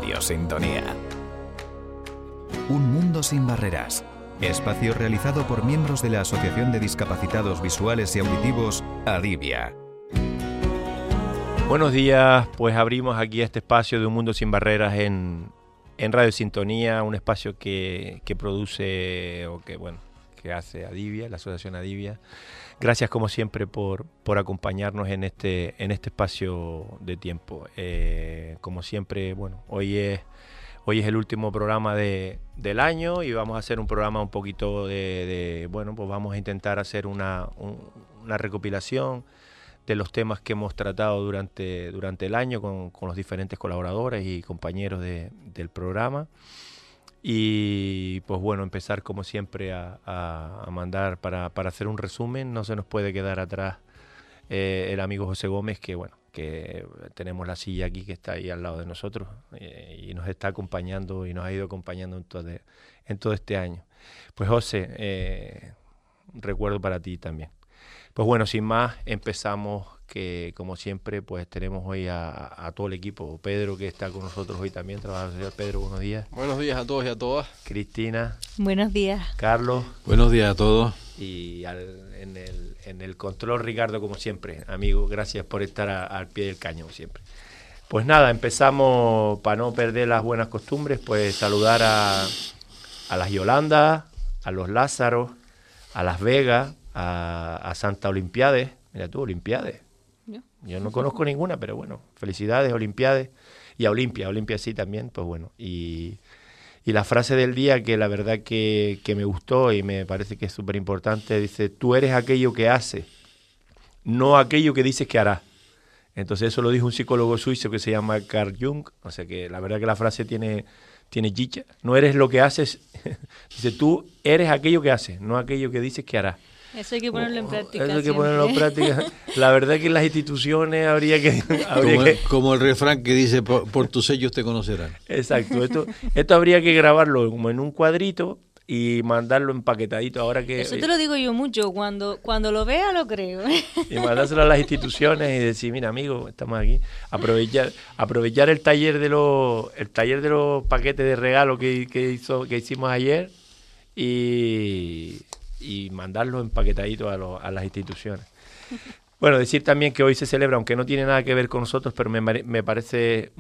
Radio Sintonía. Un mundo sin barreras. Espacio realizado por miembros de la Asociación de Discapacitados Visuales y Auditivos, ADIVIA. Buenos días, pues abrimos aquí este espacio de Un Mundo Sin Barreras en Radio Sintonía, un espacio que produce que hace ADIVIA, la Asociación ADIVIA. Gracias como siempre por acompañarnos en este espacio de tiempo. Como siempre, hoy es el último programa del año y vamos a hacer un programa un poquito pues vamos a intentar hacer una recopilación de los temas que hemos tratado durante el año con los diferentes colaboradores y compañeros del programa. Y pues empezar como siempre a mandar para hacer un resumen. No se nos puede quedar atrás el amigo José Gómez, que tenemos la silla aquí que está ahí al lado de nosotros y nos está acompañando y nos ha ido acompañando en todo este año. Pues José, recuerdo para ti también. Pues sin más, empezamos, que como siempre pues tenemos hoy a todo el equipo. Pedro, que está con nosotros hoy también, trabajador social. Pedro, buenos días. Buenos días a todos y a todas. Cristina. Buenos días. Carlos. Buenos días a todos. Y en el control, Ricardo, como siempre. Amigo, gracias por estar al pie del cañón siempre. Pues nada, empezamos, para no perder las buenas costumbres, pues saludar a las Yolanda, a los Lázaros, a las Vegas, a Santa Olimpiades. Mira tú, Olimpiades. Yo no conozco ninguna, pero felicidades, Olimpiades. Y a Olimpia sí también, pues Y la frase del día, que la verdad que me gustó y me parece que es súper importante, dice: tú eres aquello que haces, no aquello que dices que harás. Entonces eso lo dijo un psicólogo suizo que se llama Carl Jung. O sea que la verdad que la frase tiene chicha. No eres lo que haces, dice: tú eres aquello que haces, no aquello que dices que harás. Eso hay que ponerlo en práctica. Eso hay que ponerlo en práctica. La verdad es que en las instituciones habría que... Como el refrán que dice: por tus sellos te conocerán. Exacto. Esto habría que grabarlo como en un cuadrito y mandarlo empaquetadito. Ahora que eso te lo digo yo mucho. Cuando lo vea, lo creo. Y mandárselo a las instituciones y decir: mira, amigo, estamos aquí. Aprovechar el taller de los paquetes de regalo que hicimos ayer y mandarlo empaquetadito a las instituciones. Decir también que hoy se celebra, aunque no tiene nada que ver con nosotros, pero me parece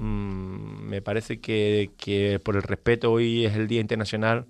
que por el respeto, hoy es el Día Internacional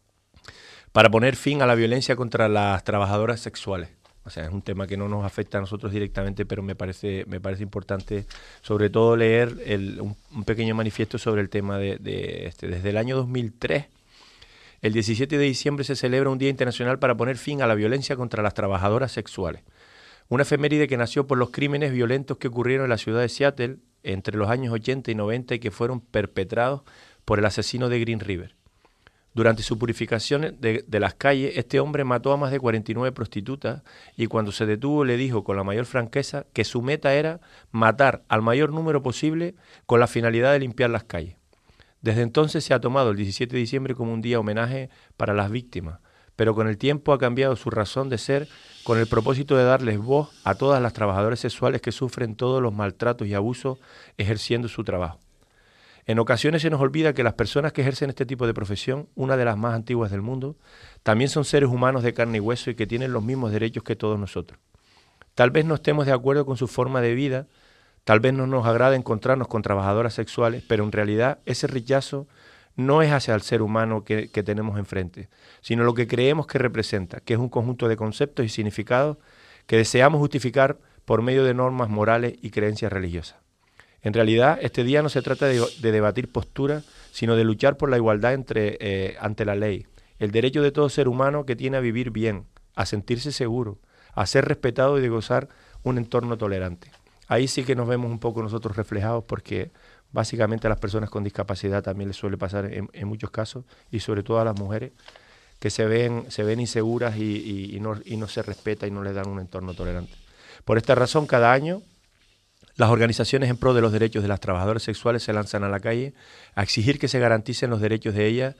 para poner fin a la violencia contra las trabajadoras sexuales. O sea, es un tema que no nos afecta a nosotros directamente, pero me parece importante, sobre todo, leer un pequeño manifiesto sobre el tema desde el año 2003. El 17 de diciembre se celebra un Día Internacional para poner fin a la violencia contra las trabajadoras sexuales. Una efeméride que nació por los crímenes violentos que ocurrieron en la ciudad de Seattle entre los años 80 y 90 y que fueron perpetrados por el asesino de Green River. Durante su purificación de las calles, este hombre mató a más de 49 prostitutas y cuando se detuvo le dijo con la mayor franqueza que su meta era matar al mayor número posible con la finalidad de limpiar las calles. Desde entonces se ha tomado el 17 de diciembre como un día homenaje para las víctimas, pero con el tiempo ha cambiado su razón de ser con el propósito de darles voz a todas las trabajadoras sexuales que sufren todos los maltratos y abusos ejerciendo su trabajo. En ocasiones se nos olvida que las personas que ejercen este tipo de profesión, una de las más antiguas del mundo, también son seres humanos de carne y hueso y que tienen los mismos derechos que todos nosotros. Tal vez no estemos de acuerdo con su forma de vida, tal vez no nos agrade encontrarnos con trabajadoras sexuales, pero en realidad ese rechazo no es hacia el ser humano que tenemos enfrente, sino lo que creemos que representa, que es un conjunto de conceptos y significados que deseamos justificar por medio de normas morales y creencias religiosas. En realidad, este día no se trata de debatir posturas, sino de luchar por la igualdad ante la ley, el derecho de todo ser humano que tiene a vivir bien, a sentirse seguro, a ser respetado y de gozar un entorno tolerante. Ahí sí que nos vemos un poco nosotros reflejados porque básicamente a las personas con discapacidad también les suele pasar en muchos casos y sobre todo a las mujeres que se ven inseguras y no se respeta y no les dan un entorno tolerante. Por esta razón, cada año las organizaciones en pro de los derechos de las trabajadoras sexuales se lanzan a la calle a exigir que se garanticen los derechos de ellas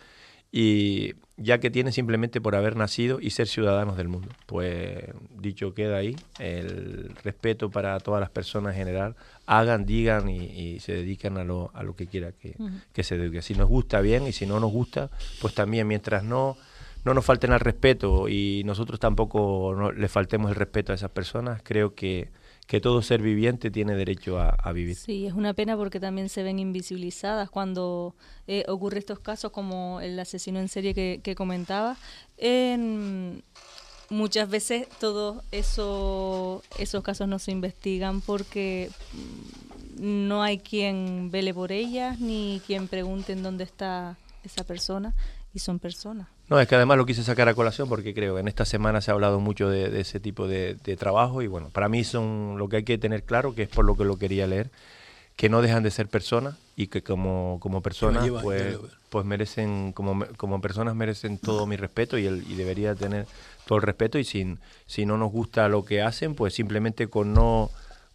y ya que tienen simplemente por haber nacido y ser ciudadanos del mundo. Pues dicho queda ahí, el respeto para todas las personas en general, hagan, digan y se dedican a lo que quiera que se dedique. Si nos gusta, bien, y si no nos gusta, pues también, mientras no nos falten al respeto y nosotros tampoco le faltemos el respeto a esas personas, creo que todo ser viviente tiene derecho a vivir. Sí, es una pena porque también se ven invisibilizadas cuando ocurre estos casos como el asesino en serie que comentaba. Muchas veces todos esos casos no se investigan porque no hay quien vele por ellas ni quien pregunte en dónde está esa persona, y son personas. No, es que además lo quise sacar a colación porque creo que en esta semana se ha hablado mucho de ese tipo de trabajo y bueno, para mí son lo que hay que tener claro, que es por lo que lo quería leer, que no dejan de ser personas y que como personas pues merecen, como personas merecen todo mi respeto y debería tener todo el respeto, y si no nos gusta lo que hacen, pues simplemente con no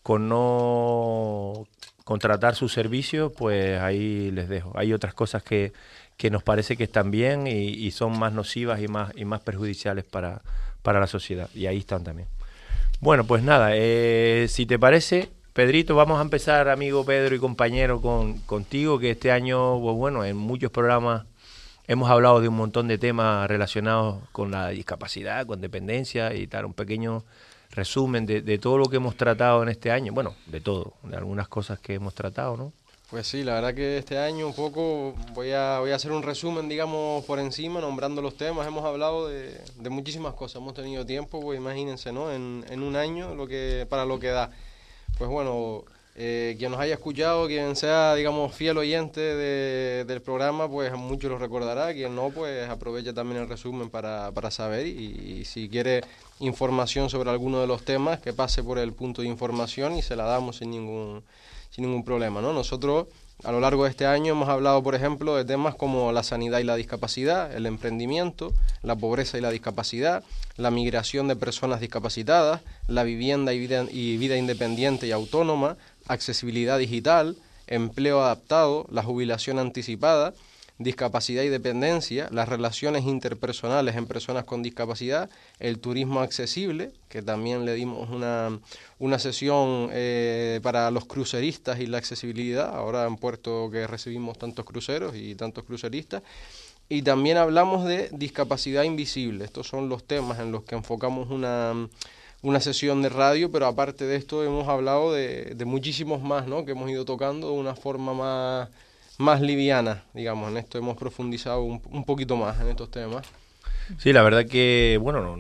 contratar sus servicios, pues ahí les dejo. Hay otras cosas que nos parece que están bien y son más nocivas y más perjudiciales para la sociedad, y ahí están también. Bueno, pues nada, si te parece, Pedrito, vamos a empezar, amigo Pedro y compañero, contigo, que este año, pues bueno, en muchos programas hemos hablado de un montón de temas relacionados con la discapacidad, con dependencia, y dar un pequeño resumen de todo lo que hemos tratado en este año. Bueno, de todo, de algunas cosas que hemos tratado, ¿no? Pues sí, la verdad que este año un poco voy a hacer un resumen, digamos, por encima, nombrando los temas. Hemos hablado de muchísimas cosas, hemos tenido tiempo, pues imagínense, ¿no? En un año para lo que da. Pues bueno, quien nos haya escuchado, quien sea, digamos, fiel oyente del programa, pues mucho lo recordará. Quien no, pues aprovecha también el resumen para saber, y si quiere información sobre alguno de los temas, que pase por el punto de información y se la damos sin ningún problema, ¿no? Nosotros a lo largo de este año hemos hablado, por ejemplo, de temas como la sanidad y la discapacidad, el emprendimiento, la pobreza y la discapacidad, la migración de personas discapacitadas, la vivienda y vida independiente y autónoma, accesibilidad digital, empleo adaptado, la jubilación anticipada, discapacidad y dependencia, las relaciones interpersonales en personas con discapacidad, el turismo accesible, que también le dimos una sesión para los cruceristas y la accesibilidad, ahora en Puerto que recibimos tantos cruceros y tantos cruceristas, y también hablamos de discapacidad invisible. Estos son los temas en los que enfocamos una sesión de radio, pero aparte de esto hemos hablado de muchísimos más, ¿no?, que hemos ido tocando de una forma más liviana, digamos. En esto hemos profundizado un poquito más en estos temas. Sí, la verdad que, bueno,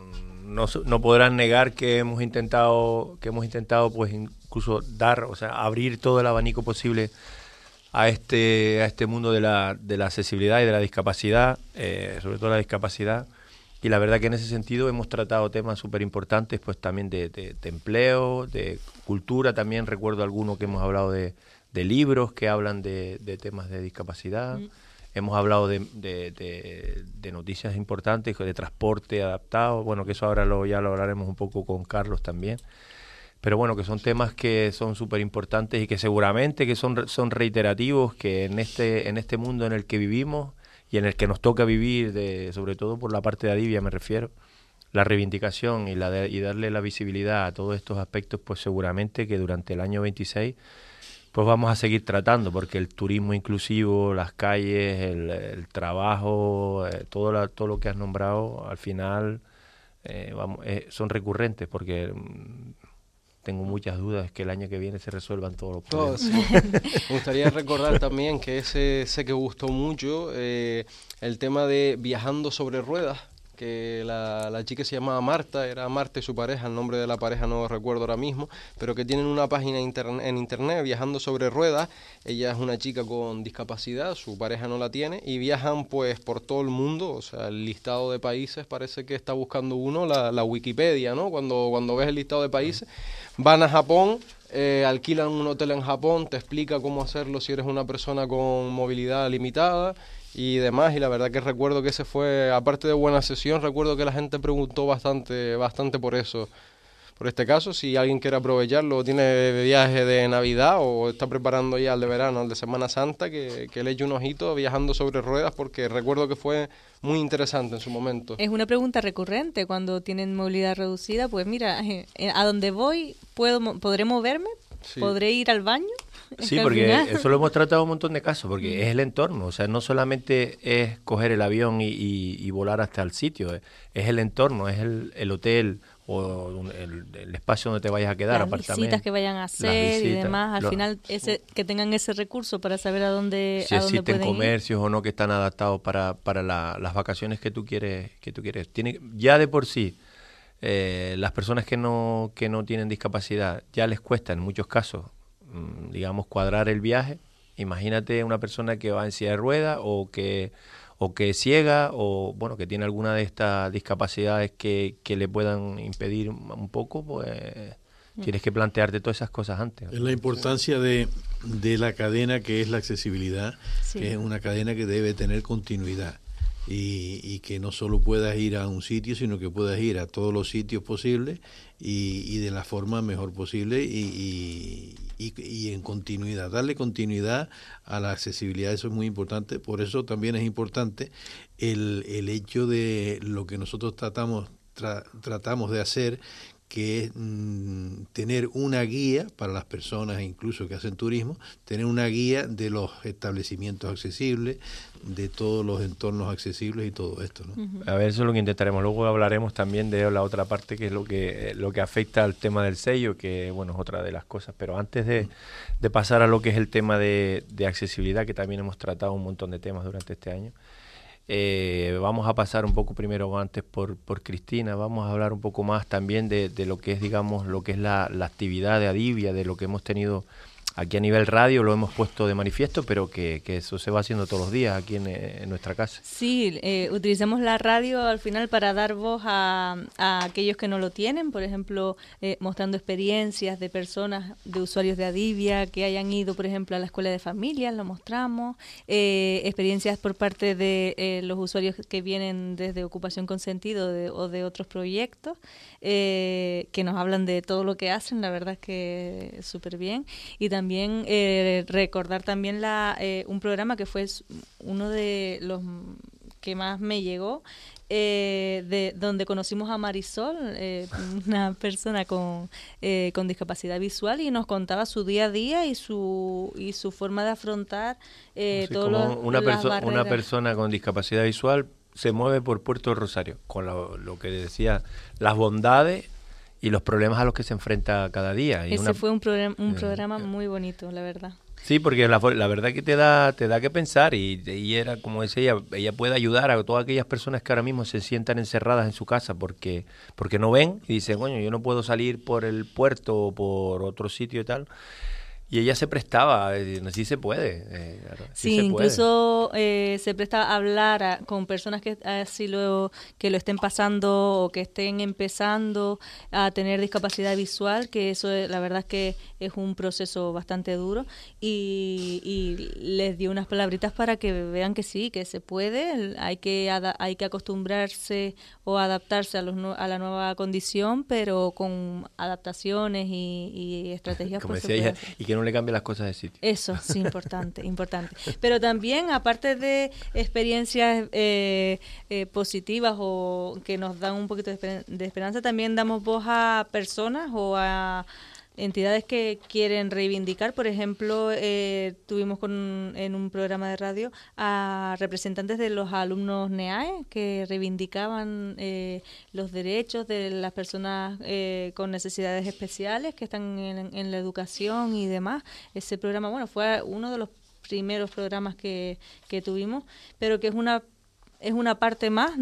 no podrán negar que hemos intentado pues incluso abrir todo el abanico posible a este mundo de la accesibilidad y de la discapacidad, sobre todo la discapacidad. Y la verdad que en ese sentido hemos tratado temas súper importantes, pues también de empleo, de cultura. También recuerdo alguno que hemos hablado de libros que hablan de temas de discapacidad. Hemos hablado de noticias importantes, de transporte adaptado. Bueno, que eso ahora ya lo hablaremos un poco con Carlos también. Pero bueno, que son temas que son súper importantes y que seguramente que son reiterativos, que en este mundo en el que vivimos y en el que nos toca vivir, sobre todo por la parte de Adivia me refiero, la reivindicación y darle la visibilidad a todos estos aspectos, pues seguramente que durante el año 26 pues vamos a seguir tratando, porque el turismo inclusivo, las calles, el trabajo, todo lo que has nombrado, al final son recurrentes, porque tengo muchas dudas que el año que viene se resuelvan todos los problemas. Sí. Me gustaría recordar también que sé que gustó mucho el tema de Viajando sobre Ruedas, que la chica se llamaba Marta, era Marta y su pareja, el nombre de la pareja no recuerdo ahora mismo, pero que tienen una página en internet, Viajando sobre Ruedas. Ella es una chica con discapacidad, su pareja no la tiene, y viajan pues por todo el mundo. O sea, el listado de países parece que está buscando uno, la Wikipedia, ¿no? Cuando ves el listado de países, van a Japón, alquilan un hotel en Japón, te explica cómo hacerlo si eres una persona con movilidad limitada y demás. Y la verdad que recuerdo que ese fue, aparte de buena sesión, recuerdo que la gente preguntó bastante por eso por este caso, si alguien quiere aprovecharlo, tiene viaje de Navidad o está preparando ya el de verano, el de Semana Santa, que le eche un ojito viajando sobre ruedas, porque recuerdo que fue muy interesante en su momento. Es una pregunta recurrente cuando tienen movilidad reducida, pues mira, a donde voy, ¿podré moverme? Sí. ¿Podré ir al baño? Sí, porque eso lo hemos tratado en un montón de casos, porque es el entorno, o sea, no solamente es coger el avión y volar hasta el sitio, es el entorno, es el hotel o el espacio donde te vayas a quedar, las apartamento, visitas que vayan a hacer y demás, al final que tengan ese recurso para saber a dónde si existen pueden comercios ir. o no que están adaptados para las vacaciones que tú quieres. Ya de por sí, las personas que no tienen discapacidad ya les cuesta en muchos casos, digamos, cuadrar el viaje. Imagínate una persona que va en silla de ruedas o que es ciega o bueno, que tiene alguna de estas discapacidades que le puedan impedir un poco, pues tienes que plantearte todas esas cosas antes. Es la importancia de la cadena que es la accesibilidad, Sí. que es una cadena que debe tener continuidad. Y que no solo puedas ir a un sitio, sino que puedas ir a todos los sitios posibles y de la forma mejor posible y en continuidad, darle continuidad a la accesibilidad. Eso es muy importante. Por eso también es importante el hecho de lo que nosotros tratamos de hacer, que es tener una guía para las personas incluso que hacen turismo, tener una guía de los establecimientos accesibles, de todos los entornos accesibles y todo esto, ¿no? Uh-huh. A ver, eso es lo que intentaremos. Luego hablaremos también de la otra parte, que es lo que afecta al tema del sello, que bueno, es otra de las cosas. Pero antes de pasar a lo que es el tema de accesibilidad, que también hemos tratado un montón de temas durante este año, vamos a pasar un poco primero antes por Cristina. Vamos a hablar un poco más también de lo que es, digamos, lo que es la actividad de Adivia, de lo que hemos tenido aquí a nivel radio. Lo hemos puesto de manifiesto, pero que eso se va haciendo todos los días aquí en nuestra casa. Sí, utilizamos la radio al final para dar voz a aquellos que no lo tienen, por ejemplo, mostrando experiencias de personas, de usuarios de Adivia que hayan ido, por ejemplo, a la escuela de familias, lo mostramos, experiencias por parte de los usuarios que vienen desde Ocupación con Sentido o de otros proyectos, que nos hablan de todo lo que hacen, la verdad es que súper bien. Y también recordar también un programa que fue uno de los que más me llegó, donde conocimos a Marisol, una persona con discapacidad visual, y nos contaba su día a día y su forma de afrontar todas una persona con discapacidad visual se mueve por Puerto Rosario, con lo que decía, las bondades y los problemas a los que se enfrenta cada día. Y ese fue un programa muy bonito, la verdad. Sí, porque la verdad que te da que pensar y era, como decía ella puede ayudar a todas aquellas personas que ahora mismo se sientan encerradas en su casa porque no ven y dicen, coño, yo no puedo salir por el puerto o por otro sitio y tal. Y ella se prestaba, sí se puede. Sí, incluso se presta a hablar con personas que así que lo estén pasando o que estén empezando a tener discapacidad visual, que eso la verdad es que es un proceso bastante duro, y les dio unas palabritas para que vean que sí, que se puede, hay que acostumbrarse o adaptarse a la nueva condición, pero con adaptaciones y estrategias. Como decía ella, y que no le cambie las cosas de sitio. Eso, sí, importante. Pero también, aparte de experiencias positivas o que nos dan un poquito de esperanza, también damos voz a personas o a entidades que quieren reivindicar. Por ejemplo, tuvimos en un programa de radio a representantes de los alumnos NEAE que reivindicaban los derechos de las personas con necesidades especiales que están en la educación y demás. Ese programa, bueno, fue uno de los primeros programas que tuvimos, pero que es una parte más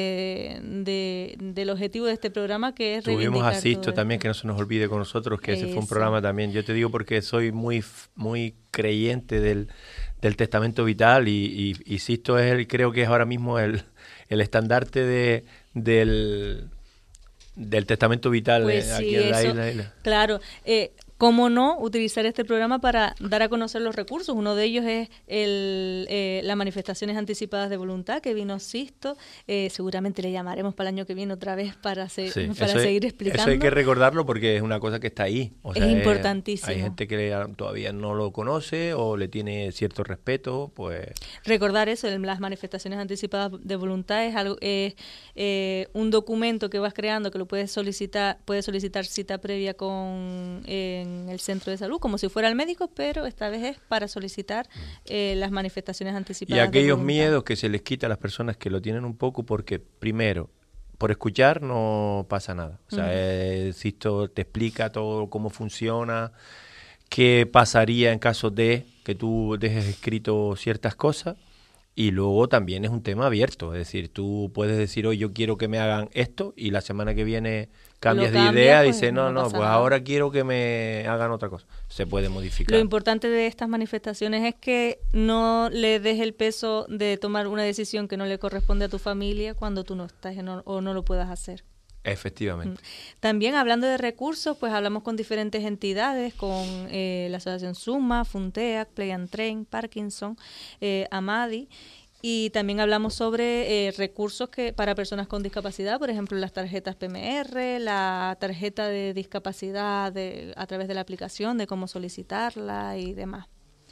del objetivo de este programa, que es Tuvimos reivindicar a Sisto también, esto. que no se nos olvide con nosotros, que ese fue un programa también. Yo te digo porque soy muy creyente del testamento vital y Sisto creo que es ahora mismo el estandarte del testamento vital, pues aquí sí, en la isla. Claro, cómo no utilizar este programa para dar a conocer los recursos. Uno de ellos es las manifestaciones anticipadas de voluntad que vino Sisto. Seguramente le llamaremos para el año que viene otra vez para seguir explicando. Eso hay que recordarlo porque es una cosa que está ahí. O sea, es importantísimo. Hay gente que todavía no lo conoce o le tiene cierto respeto. Pues recordar eso, las manifestaciones anticipadas de voluntad es algo, un documento que vas creando que lo puedes solicitar cita previa en el centro de salud, como si fuera el médico, pero esta vez es para solicitar las manifestaciones anticipadas. Y aquellos miedos que se les quita a las personas que lo tienen un poco, porque primero, por escuchar no pasa nada. O sea, Sisto te explica todo cómo funciona, qué pasaría en caso de que tú dejes escrito ciertas cosas. Y luego también es un tema abierto, es decir, tú puedes decir, hoy yo quiero que me hagan esto, y la semana que viene cambias de idea y dices, no, pues nada. Ahora quiero que me hagan otra cosa. Se puede modificar. Lo importante de estas manifestaciones es que no le des el peso de tomar una decisión que no le corresponde a tu familia cuando tú no estás o no lo puedas hacer. Efectivamente. También hablando de recursos, pues hablamos con diferentes entidades, con la Asociación Suma, Funteac, Play and Train, Parkinson, Amadi, y también hablamos sobre recursos para personas con discapacidad, por ejemplo las tarjetas PMR, la tarjeta de discapacidad a través de la aplicación, de cómo solicitarla y demás.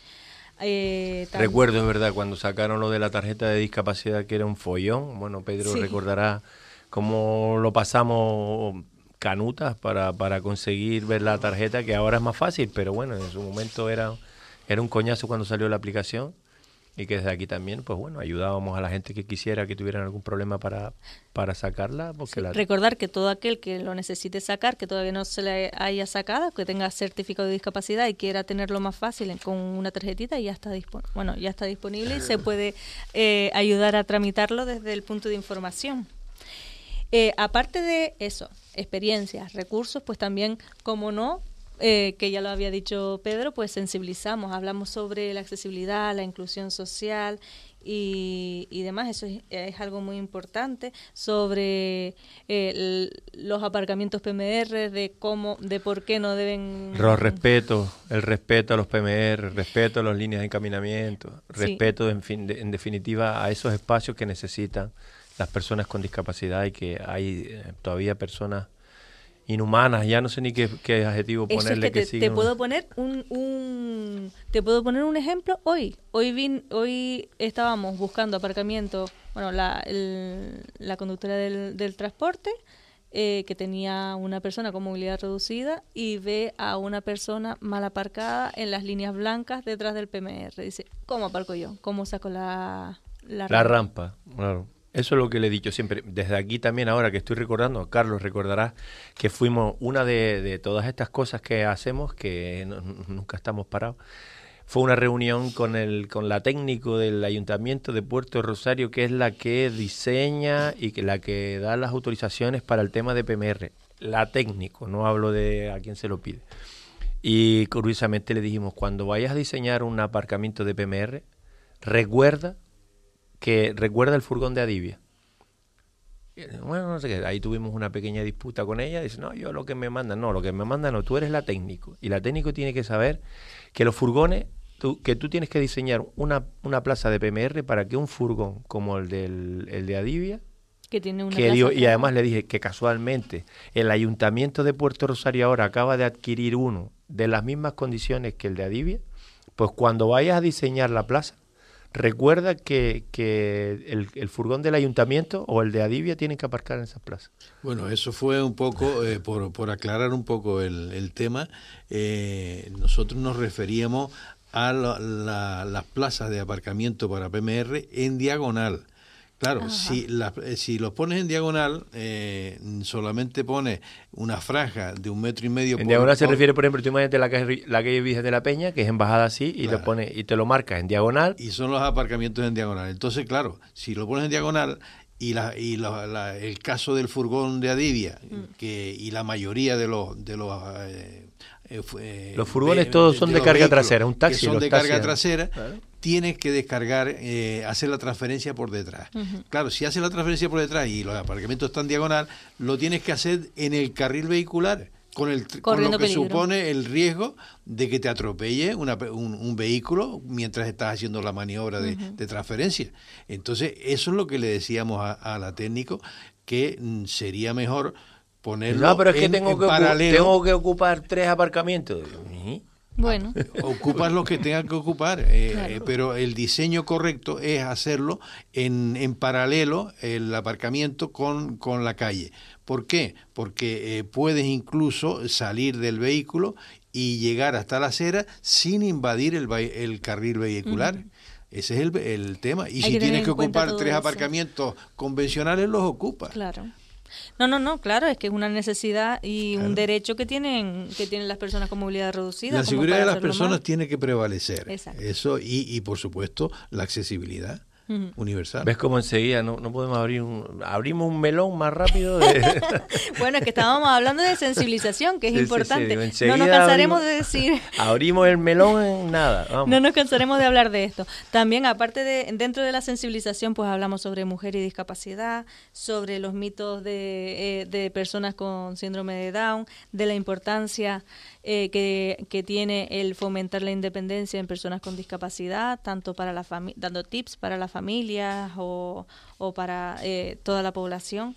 Recuerdo, es verdad, cuando sacaron lo de la tarjeta de discapacidad, que era un follón. Bueno, Pedro recordará cómo lo pasamos canutas para conseguir ver la tarjeta, que ahora es más fácil, pero bueno, en su momento era un coñazo cuando salió la aplicación, y que desde aquí también, pues bueno, ayudábamos a la gente que quisiera, que tuvieran algún problema para sacarla. Porque recordar que todo aquel que lo necesite sacar, que todavía no se le haya sacado, que tenga certificado de discapacidad y quiera tenerlo más fácil con una tarjetita, ya está disponible y se puede ayudar a tramitarlo desde el punto de información. Aparte de eso, experiencias, recursos, pues también, como no, que ya lo había dicho Pedro, pues sensibilizamos, hablamos sobre la accesibilidad, la inclusión social y demás. Eso es algo muy importante, sobre los aparcamientos PMR, de por qué no deben... el respeto a los PMR, el respeto a las líneas de encaminamiento, respeto en definitiva a esos espacios que necesitan las personas con discapacidad, y que hay todavía personas inhumanas, ya no sé ni qué adjetivo ponerle. Eso es que te puedo poner un ejemplo. Hoy estábamos buscando aparcamiento, bueno, la conductora del transporte, que tenía una persona con movilidad reducida, y ve a una persona mal aparcada en las líneas blancas detrás del PMR. Dice, ¿cómo aparco yo? ¿Cómo saco la rampa? Claro. Eso es lo que le he dicho siempre. Desde aquí también, ahora que estoy recordando, Carlos recordará que fuimos una de todas estas cosas que hacemos, que nunca estamos parados. Fue una reunión con la técnico del Ayuntamiento de Puerto Rosario, que es la que diseña y la que da las autorizaciones para el tema de PMR. La técnico, no hablo de a quién se lo pide. Y curiosamente le dijimos, cuando vayas a diseñar un aparcamiento de PMR, recuerda el furgón de Adivia. Bueno, no sé qué. Ahí tuvimos una pequeña disputa con ella. Dice, no, lo que me mandan no, tú eres la técnico. Y la técnico tiene que saber que los furgones, que tú tienes que diseñar una plaza de PMR para que un furgón como el de Adivia, que tiene una y además le dije que casualmente el Ayuntamiento de Puerto Rosario ahora acaba de adquirir uno de las mismas condiciones que el de Adivia, pues cuando vayas a diseñar la plaza, recuerda que el furgón del ayuntamiento o el de Adivia tienen que aparcar en esas plazas. Bueno, eso fue un poco, por aclarar un poco el tema, nosotros nos referíamos a las plazas de aparcamiento para PMR en diagonal. Claro, si los pones en diagonal, solamente pones una franja de 1,5 metros. En diagonal se refiere, por ejemplo, tú imagínate la calle Virgen de la Peña, que es en bajada así, y claro, lo pones y te lo marcas en diagonal. Y son los aparcamientos en diagonal. Entonces, claro, si lo pones en diagonal, el caso del furgón de Adivia, y la mayoría de los furgones todos son de carga trasera, un taxi. Que son de carga trasera, claro, tienes que descargar, hacer la transferencia por detrás. Uh-huh. Claro, si haces la transferencia por detrás y los aparcamientos están diagonal, lo tienes que hacer en el carril vehicular, con lo Corriendo que peligro. supone el riesgo de que te atropelle un vehículo mientras estás haciendo la maniobra de transferencia. Entonces, eso es lo que le decíamos a la técnico, que sería mejor ponerlo No, pero es que en tengo paralelo. que ocupar 3 aparcamientos. Bueno, Ocupas los que tengan que ocupar, Claro. pero el diseño correcto es hacerlo en paralelo el aparcamiento con la calle. ¿Por qué? Porque puedes incluso salir del vehículo y llegar hasta la acera sin invadir el carril vehicular. Ese es el tema. Y Hay si que tener tienes en que cuenta ocupar todo 3 eso. aparcamientos convencionales, los ocupas. claro. No, claro, es que es una necesidad y un derecho que tienen las personas con movilidad reducida. La como seguridad para de las hacerlo personas mal. tiene que prevalecer. Exacto. Eso y por supuesto, la accesibilidad universal. ¿Ves cómo enseguida no podemos abrimos un melón más rápido? Bueno, es que estábamos hablando de sensibilización, que es Sí, sí, importante. digo, No enseguida nos cansaremos abrimos- de decir, Abrimos el melón en nada. Vamos. no nos cansaremos de hablar de esto. También, aparte dentro de la sensibilización, pues hablamos sobre mujer y discapacidad, sobre los mitos de personas con síndrome de Down, de la importancia que tiene el fomentar la independencia en personas con discapacidad, tanto para la familia, dando tips para las familias o para toda la población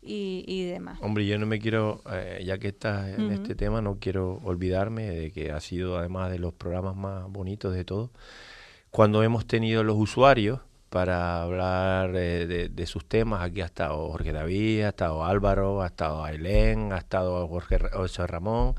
y demás. Hombre, yo no me quiero, ya que estás en este tema, no quiero olvidarme de que ha sido además de los programas más bonitos de todos, cuando hemos tenido los usuarios para hablar de sus temas. Aquí ha estado Jorge David, ha estado Álvaro, ha estado Ailén, ha estado José Ramón,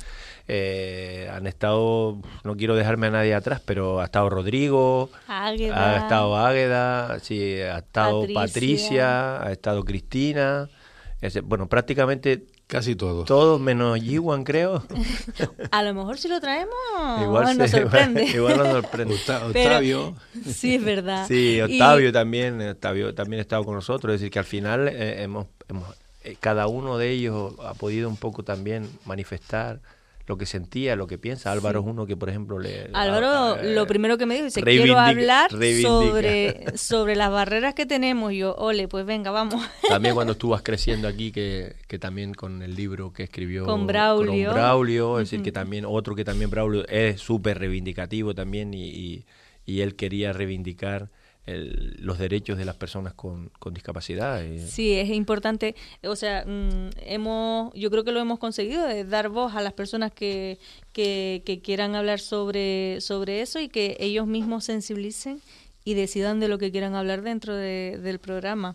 han estado, no quiero dejarme a nadie atrás, pero ha estado Rodrigo, Águeda. ha estado Águeda, sí, ha estado Patricia, ha estado Cristina, bueno, prácticamente Casi todos. todos menos Yiwan, creo. A lo mejor si lo traemos Igual nos sorprende. Igual nos sorprende. Octavio. Sí, es verdad. Sí, Y- Octavio también ha estado con nosotros. Es decir, que al final cada uno de ellos ha podido un poco también manifestar lo que sentía, lo que piensa. Álvaro es uno que, por ejemplo, Álvaro, lo primero que me dijo, dice, reivindica- quiero hablar reivindica. sobre las barreras que tenemos. Y yo, ole, pues venga, vamos. También cuando tú vas creciendo aquí, que también con el libro que escribió Con Braulio. Es decir, que también otro que también Braulio es súper reivindicativo también y él quería reivindicar los derechos de las personas con discapacidad. Sí, es importante, o sea, yo creo que lo hemos conseguido, de dar voz a las personas que quieran hablar sobre eso y que ellos mismos sensibilicen y decidan de lo que quieran hablar dentro del programa.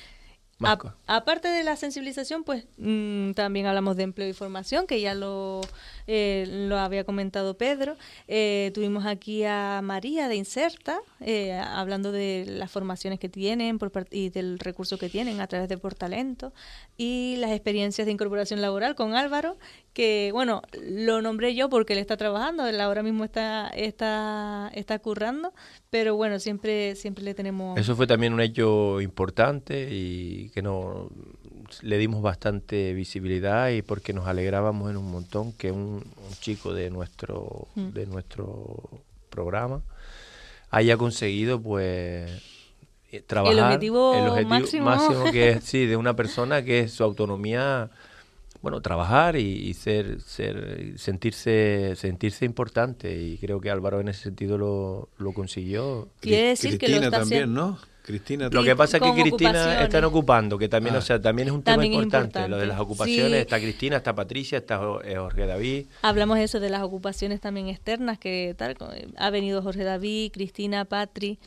Aparte de la sensibilización, pues también hablamos de empleo y formación, que ya lo había comentado Pedro. Tuvimos aquí a María de Inserta, hablando de las formaciones que tienen y del recurso que tienen a través de Portalento, y las experiencias de incorporación laboral con Álvaro, que bueno, lo nombré yo porque él está trabajando, él ahora mismo está currando, pero bueno, siempre le tenemos... Eso fue también un hecho importante y que le dimos bastante visibilidad, y porque nos alegrábamos en un montón que un chico de nuestro programa haya conseguido pues trabajar el objetivo máximo que es de una persona, que es su autonomía, bueno, trabajar y sentirse importante, y creo que Álvaro en ese sentido lo consiguió. Quiere decir que lo Cristina está también, haciendo. ¿no? Cristina Lo que pasa es que con Cristina ocupaciones. están ocupando, que también, o sea, también es un tema También es importante. Lo de las importante. ocupaciones, Sí. está Cristina, está Patricia, está Jorge David. Hablamos eso de las ocupaciones también externas, que ha venido Jorge David, Cristina, Patri,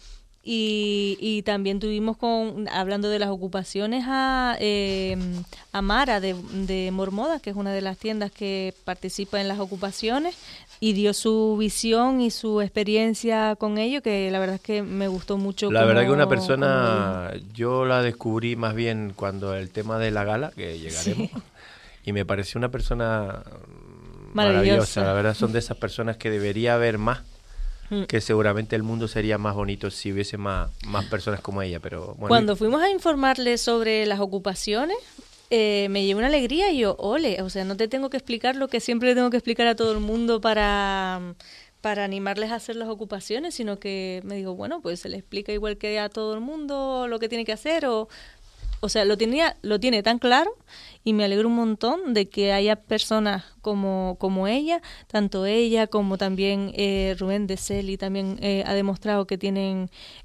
y también tuvimos hablando de las ocupaciones a Mara de Mormoda, que es una de las tiendas que participa en las ocupaciones, y dio su visión y su experiencia con ello, que la verdad es que me gustó mucho. La verdad que una como persona, yo la descubrí más bien cuando el tema de la gala, que llegaremos, y me pareció una persona maravillosa. La verdad, son de esas personas que debería haber más, que seguramente el mundo sería más bonito si hubiese más personas como ella. Pero bueno, Cuando fuimos a informarle sobre las ocupaciones, me llevó una alegría y yo, ole, o sea, no te tengo que explicar lo que siempre le tengo que explicar a todo el mundo para animarles a hacer las ocupaciones, sino que me digo, bueno, pues se le explica igual que a todo el mundo lo que tiene que hacer, o sea, lo tiene tan claro, y me alegro un montón de que haya personas como ella, tanto ella como también Rubén de Celi también ha demostrado que tienen...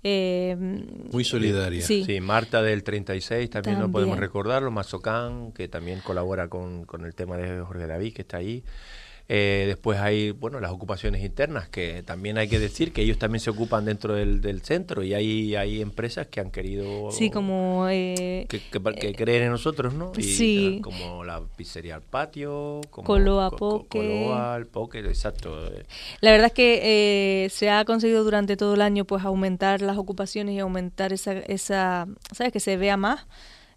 muy solidaria. Sí. Sí, Marta del 36 también no También. podemos recordarlo, Mazocán, que también colabora con el tema de Jorge David, que está ahí. Después hay, bueno, las ocupaciones internas, que también hay que decir que ellos también se ocupan dentro del centro, y hay empresas que han querido Sí, como... que creen en nosotros, ¿no? Y sí. como la pizzería al patio, como Coloa Poke. Coloa al Poke, exacto. La verdad es que se ha conseguido durante todo el año pues aumentar las ocupaciones y aumentar esa ¿sabes? Que se vea más.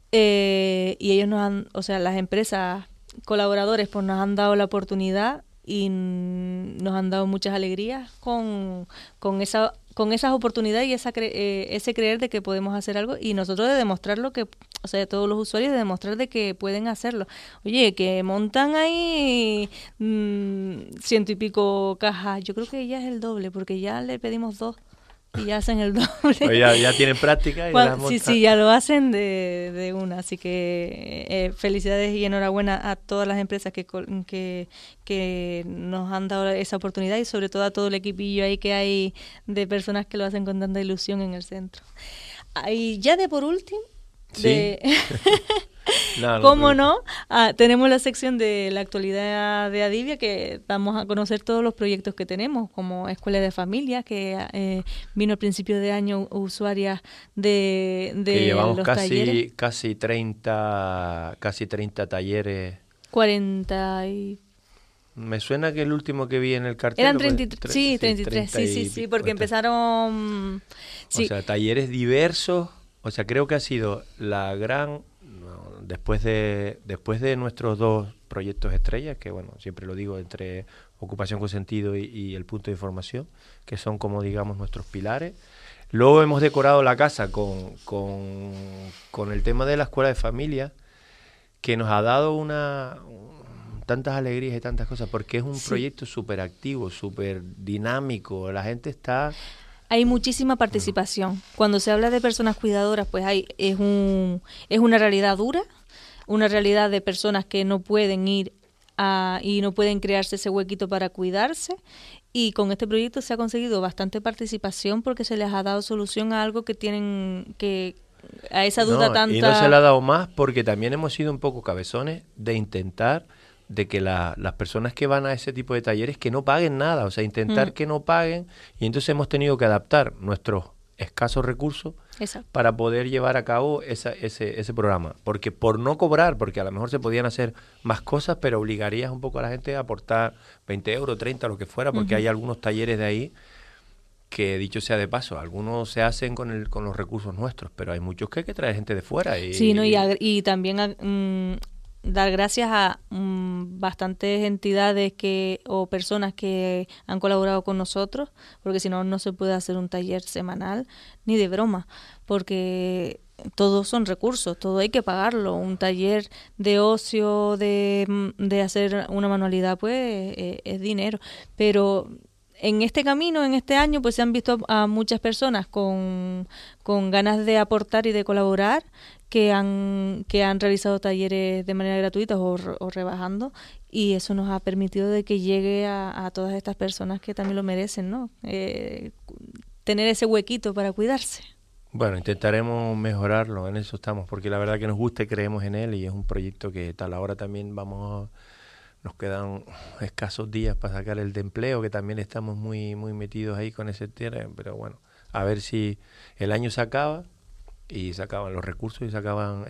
Y ellos nos han, o sea, las empresas colaboradores pues nos han dado la oportunidad y nos han dado muchas alegrías con esas oportunidades y ese creer de que podemos hacer algo, y nosotros de demostrarlo, que, o sea, todos los usuarios de demostrar de que pueden hacerlo. Oye, que montan ahí 100 y pico cajas, yo creo que ya es el doble, porque ya le pedimos 2 y ya hacen el doble. Pues ya tienen práctica. Y sí, ya lo hacen de una. Así que felicidades y enhorabuena a todas las empresas que nos han dado esa oportunidad, y sobre todo a todo el equipillo ahí que hay de personas que lo hacen con tanta ilusión en el centro. Y ya de por último, ¿Sí? ¿Cómo no? Tenemos la sección de la actualidad de Adivia, que vamos a conocer todos los proyectos que tenemos, como Escuela de Familia, que vino al principio de año usuarias de que llevamos los talleres. casi 30 talleres. 40 y... Me suena que el último que vi en el cartel... Eran 33, sí, 33, sí, porque empezaron... Sí. O sea, talleres diversos. O sea, creo que ha sido la gran... Después de nuestros 2 proyectos estrellas, que bueno, siempre lo digo, entre Ocupación con Sentido y el Punto de Información, que son como, digamos, nuestros pilares. Luego hemos decorado la casa con el tema de la Escuela de Familia, que nos ha dado tantas alegrías y tantas cosas, porque es un proyecto súper activo, súper dinámico. La gente está... Hay muchísima participación. Cuando se habla de personas cuidadoras, pues es una realidad dura, una realidad de personas que no pueden ir y no pueden crearse ese huequito para cuidarse. Y con este proyecto se ha conseguido bastante participación, porque se les ha dado solución a algo que tienen a esa duda tanta... Y no se le ha dado más porque también hemos sido un poco cabezones de intentar de que las personas que van a ese tipo de talleres que no paguen nada, o sea, intentar que no paguen, y entonces hemos tenido que adaptar nuestros escasos recursos para poder llevar a cabo ese programa, porque por no cobrar, porque a lo mejor se podían hacer más cosas, pero obligarías un poco a la gente a aportar 20 euros, 30, lo que fuera, porque hay algunos talleres de ahí que, dicho sea de paso, algunos se hacen con los recursos nuestros, pero hay muchos que hay que traer gente de fuera. Sí, ¿no? Y también dar gracias a bastantes entidades o personas que han colaborado con nosotros, porque si no, no se puede hacer un taller semanal ni de broma, porque todos son recursos, todo hay que pagarlo. Un taller de ocio, de hacer una manualidad, pues es dinero, pero... En este camino, en este año, pues se han visto a muchas personas con ganas de aportar y de colaborar, que han realizado talleres de manera gratuita o rebajando, y eso nos ha permitido de que llegue a todas estas personas que también lo merecen, ¿no? Tener ese huequito para cuidarse. Bueno, intentaremos mejorarlo, en eso estamos, porque la verdad que nos gusta y creemos en él, y es un proyecto que tal ahora también nos quedan escasos días para sacar el de empleo, que también estamos muy muy metidos ahí con ese tema, pero bueno, a ver si el año se acaba y se acaban los recursos y se acaban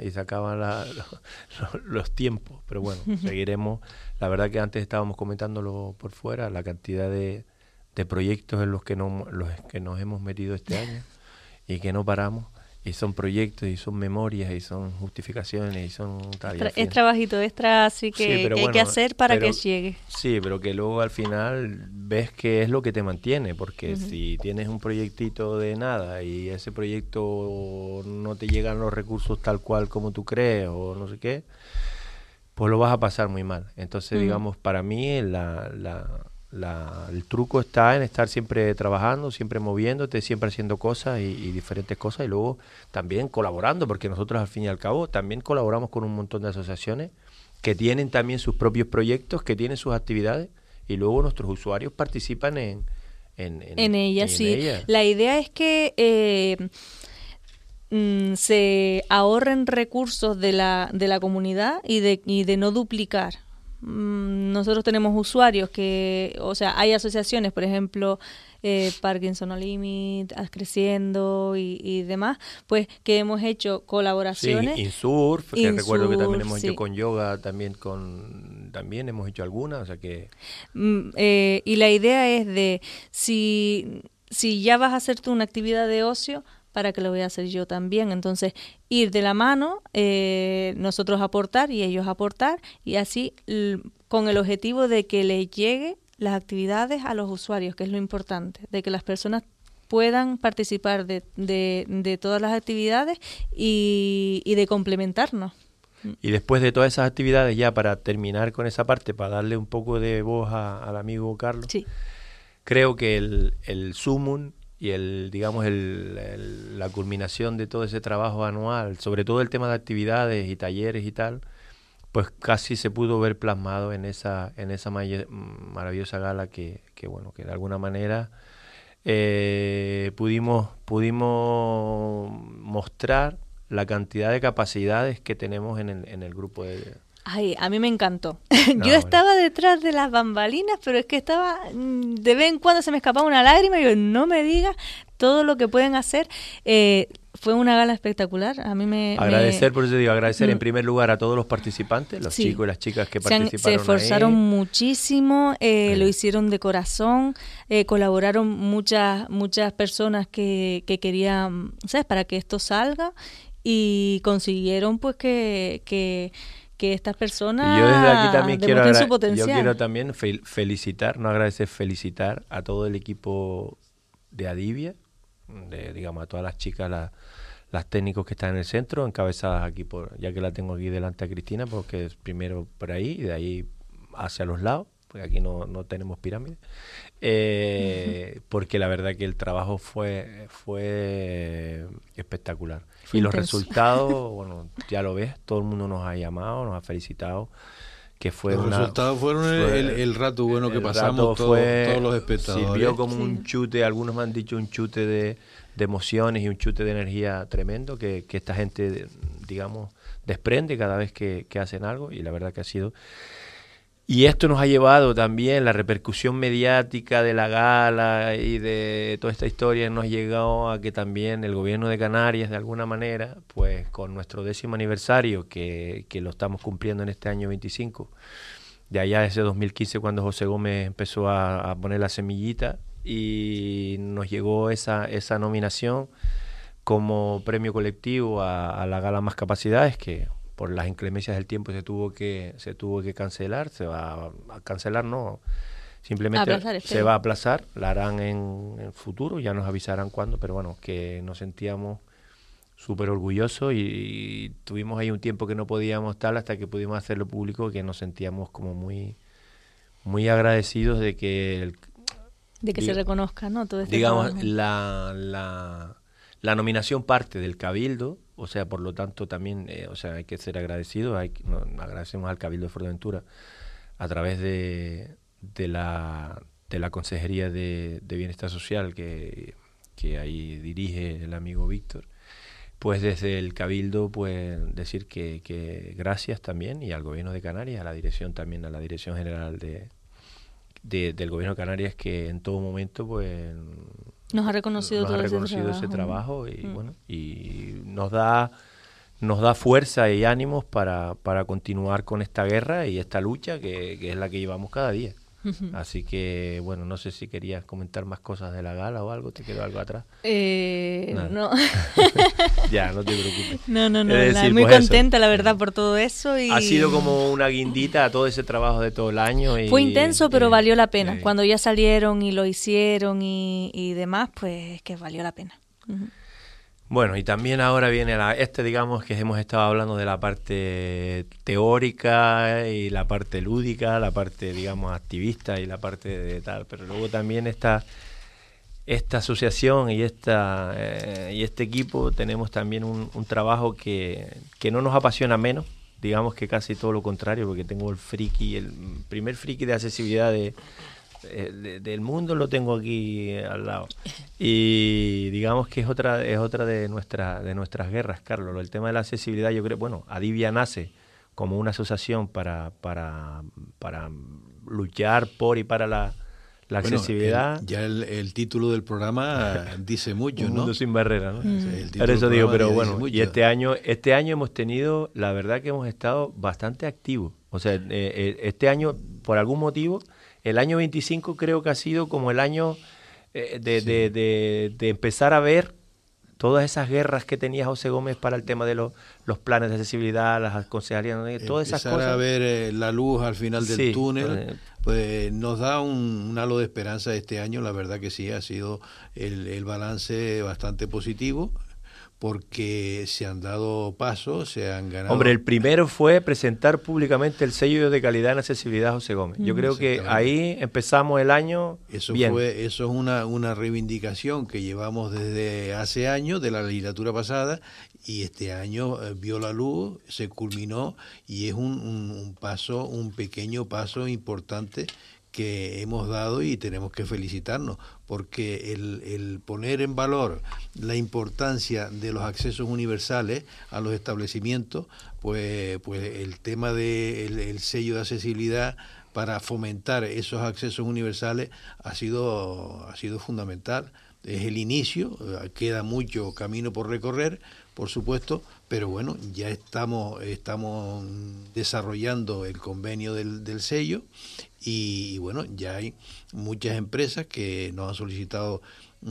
los tiempos, pero bueno, seguiremos. La verdad que antes estábamos comentándolo por fuera, la cantidad de proyectos en los que nos hemos metido este año y que no paramos. Y son proyectos, y son memorias, y son justificaciones, y son tal. Es trabajito extra, así que, sí, hay que hacer para que llegue. Sí, pero que luego al final ves que es lo que te mantiene, porque si tienes un proyectito de nada y ese proyecto no te llegan los recursos tal cual como tú crees o no sé qué, pues lo vas a pasar muy mal. Entonces, digamos, para mí El truco está en estar siempre trabajando, siempre moviéndote, siempre haciendo cosas y diferentes cosas, y luego también colaborando, porque nosotros al fin y al cabo también colaboramos con un montón de asociaciones que tienen también sus propios proyectos, que tienen sus actividades, y luego nuestros usuarios participan en ellas, sí. ellas. La idea es que se ahorren recursos de la comunidad y de no duplicar. Nosotros tenemos usuarios que, o sea, hay asociaciones, por ejemplo, Parkinson No Limit, Haz Creciendo y demás, pues que hemos hecho colaboraciones. Sí, Insurf, que recuerdo que también hemos hecho sí. con yoga, también hemos hecho algunas, o sea que... y la idea es de, si ya vas a hacer tú una actividad de ocio, para que lo voy a hacer yo también. Entonces, ir de la mano, nosotros aportar y ellos aportar, y así con el objetivo de que les llegue las actividades a los usuarios, que es lo importante, de que las personas puedan participar de todas las actividades y de complementarnos. Y después de todas esas actividades, ya para terminar con esa parte, para darle un poco de voz al amigo Carlos, sí. Creo que el sumum y la culminación de todo ese trabajo anual, sobre todo el tema de actividades y talleres y tal, pues casi se pudo ver plasmado en esa maravillosa gala que de alguna manera pudimos mostrar la cantidad de capacidades que tenemos en el grupo de... Ay, a mí me encantó. Yo estaba detrás de las bambalinas, pero es que estaba, de vez en cuando se me escapaba una lágrima y yo, no me digas todo lo que pueden hacer. Fue una gala espectacular. A mí agradecer, por eso digo, agradecer en primer lugar a todos los participantes, los chicos y las chicas que participaron. Se esforzaron ahí. Muchísimo, lo hicieron de corazón, colaboraron muchas personas que querían, ¿sabes?, para que esto salga, y consiguieron pues que estas personas y yo desde aquí también su potencial. Yo quiero también felicitar a todo el equipo de Adivia, digamos a todas las chicas, las técnicos que están en el centro, encabezadas aquí ya que la tengo aquí delante a Cristina, porque es primero por ahí y de ahí hacia los lados, porque aquí no tenemos pirámides, porque la verdad que el trabajo fue espectacular. Y los resultados, bueno, ya lo ves, todo el mundo nos ha llamado, nos ha felicitado, que fue los resultados fueron el rato bueno que pasamos todos los espectadores. Sirvió como un chute, algunos me han dicho un chute de emociones y un chute de energía tremendo que esta gente, digamos, desprende cada vez que hacen algo, y la verdad que ha sido... Y esto nos ha llevado también, la repercusión mediática de la gala y de toda esta historia nos ha llegado a que también el gobierno de Canarias, de alguna manera, pues con nuestro 10º aniversario, que lo estamos cumpliendo en este año 25, de allá desde 2015 cuando José Gómez empezó a poner la semillita, y nos llegó esa nominación como premio colectivo a la gala Más Capacidades, que por las inclemencias del tiempo se tuvo que cancelar. Se va a cancelar, no, simplemente se va a aplazar, la harán en el futuro, ya nos avisarán cuándo, pero bueno, que nos sentíamos súper orgullosos y tuvimos ahí un tiempo que no podíamos estar hasta que pudimos hacerlo público, que nos sentíamos como muy, muy agradecidos de que se reconozca, ¿no?, todo este digamos, trabajo. La nominación parte del Cabildo, o sea, por lo tanto también, hay que ser agradecidos. Agradecemos al Cabildo de Fuerteventura a través de la Consejería de Bienestar Social que ahí dirige el amigo Víctor. Pues desde el Cabildo, pues decir que gracias también, y al Gobierno de Canarias, a la Dirección General del Gobierno de Canarias, que en todo momento pues nos ha reconocido ese trabajo y bueno, y nos da fuerza y ánimos para continuar con esta guerra y esta lucha que es la que llevamos cada día. Así que, bueno, no sé si querías comentar más cosas de la gala o algo, ¿te quedó algo atrás? No. Ya, no te preocupes. No, muy pues contenta, la verdad, por todo eso. Y ha sido como una guindita a todo ese trabajo de todo el año. Fue intenso, pero valió la pena. Cuando ya salieron y lo hicieron y demás, pues es que valió la pena. Bueno, y también ahora viene digamos que hemos estado hablando de la parte teórica y la parte lúdica, la parte, digamos, activista y la parte de tal, pero luego también esta asociación y este equipo tenemos también un trabajo que no nos apasiona menos, digamos que casi todo lo contrario, porque tengo el primer friki de accesibilidad del mundo lo tengo aquí al lado, y digamos que es otra de nuestras guerras, Carlos. El tema de la accesibilidad, yo creo, bueno, Adivia nace como una asociación para luchar por y para la accesibilidad. Ya el título del programa dice mucho, Un ¿no? mundo sin barreras, ¿no? Por eso digo, pero bueno, y este año hemos tenido, la verdad que hemos estado bastante activos. O sea, este año, por algún motivo, el año 25 creo que ha sido como el año de empezar a ver todas esas guerras que tenía José Gómez para el tema de los planes de accesibilidad, las concejalías, todas esas cosas. Empezar a ver la luz al final del túnel, pues nos da un halo de esperanza este año. La verdad que sí, ha sido el balance bastante positivo, porque se han dado pasos, se han ganado. Hombre, el primero fue presentar públicamente el sello de calidad en accesibilidad José Gómez. Yo creo que ahí empezamos el año bien. Eso es una reivindicación que llevamos desde hace años, de la legislatura pasada, y este año vio la luz, se culminó, y es un pequeño paso importante que hemos dado, y tenemos que felicitarnos, porque el poner en valor la importancia de los accesos universales a los establecimientos, pues el tema del sello de accesibilidad para fomentar esos accesos universales ha sido fundamental. Es el inicio, queda mucho camino por recorrer, por supuesto, pero bueno, ya estamos desarrollando el convenio del sello, y bueno, ya hay muchas empresas que nos han solicitado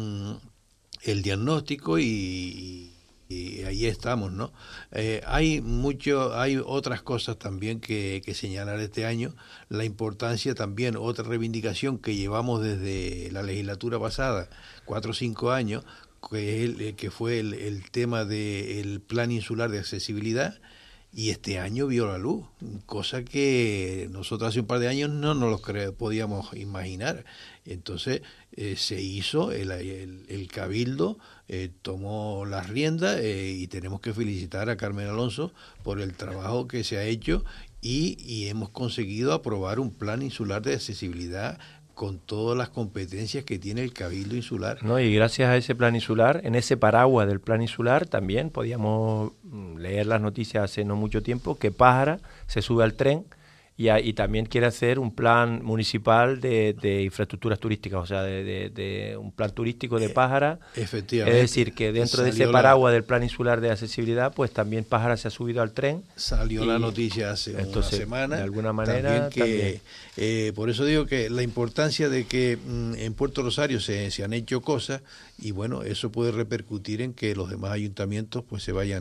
el diagnóstico, y ahí estamos, ¿no? Hay otras cosas también que señalar este año. La importancia también, otra reivindicación que llevamos desde la legislatura pasada, 4 o 5 años, que fue el tema del Plan Insular de Accesibilidad, y este año vio la luz, cosa que nosotros hace un par de años no nos lo podíamos imaginar. Entonces se hizo, el Cabildo tomó las riendas, y tenemos que felicitar a Carmen Alonso por el trabajo que se ha hecho, y hemos conseguido aprobar un plan insular de accesibilidad con todas las competencias que tiene el Cabildo Insular. No, y gracias a ese plan insular, en ese paraguas del plan insular, también podíamos leer las noticias hace no mucho tiempo que Pájara se sube al tren y también quiere hacer un plan municipal de infraestructuras turísticas, o sea, de un plan turístico de Pájara. Efectivamente. Es decir, que dentro de ese paraguas del plan insular de accesibilidad, pues también Pájara se ha subido al tren. Salió la noticia hace una semana. De alguna manera también. Por eso digo que la importancia de que en Puerto Rosario se han hecho cosas, y bueno, eso puede repercutir en que los demás ayuntamientos pues se vayan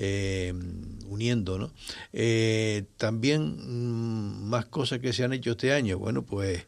uniendo, ¿no? También más cosas que se han hecho este año. Bueno, pues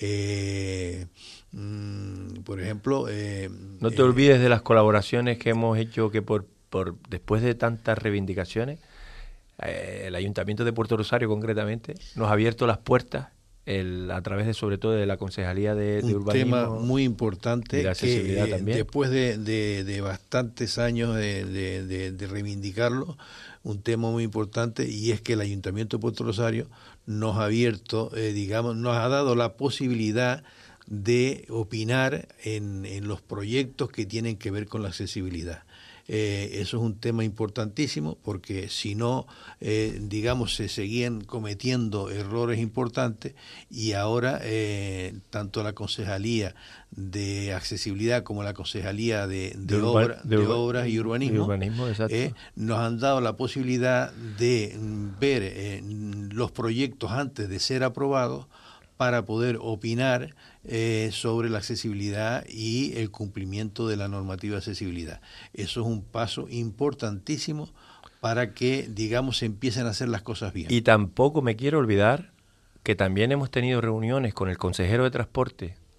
por ejemplo, no te olvides de las colaboraciones que hemos hecho, que por después de tantas reivindicaciones, el Ayuntamiento de Puerto Rosario concretamente nos ha abierto las puertas a través de, sobre todo, de la Concejalía de Urbanismo. Un tema muy importante, y la accesibilidad también. Después de bastantes años de reivindicarlo, un tema muy importante, y es que el Ayuntamiento de Puerto Rosario nos ha abierto, nos ha dado la posibilidad de opinar en los proyectos que tienen que ver con la accesibilidad. Eso es un tema importantísimo, porque si no, se seguían cometiendo errores importantes, y ahora tanto la Concejalía de Accesibilidad como la Concejalía de Obras y Urbanismo, nos han dado la posibilidad de ver los proyectos antes de ser aprobados, para poder opinar sobre la accesibilidad y el cumplimiento de la normativa de accesibilidad. Eso es un paso importantísimo para que, se empiecen a hacer las cosas bien. Y tampoco me quiero olvidar que también hemos tenido reuniones con el consejero de Transporte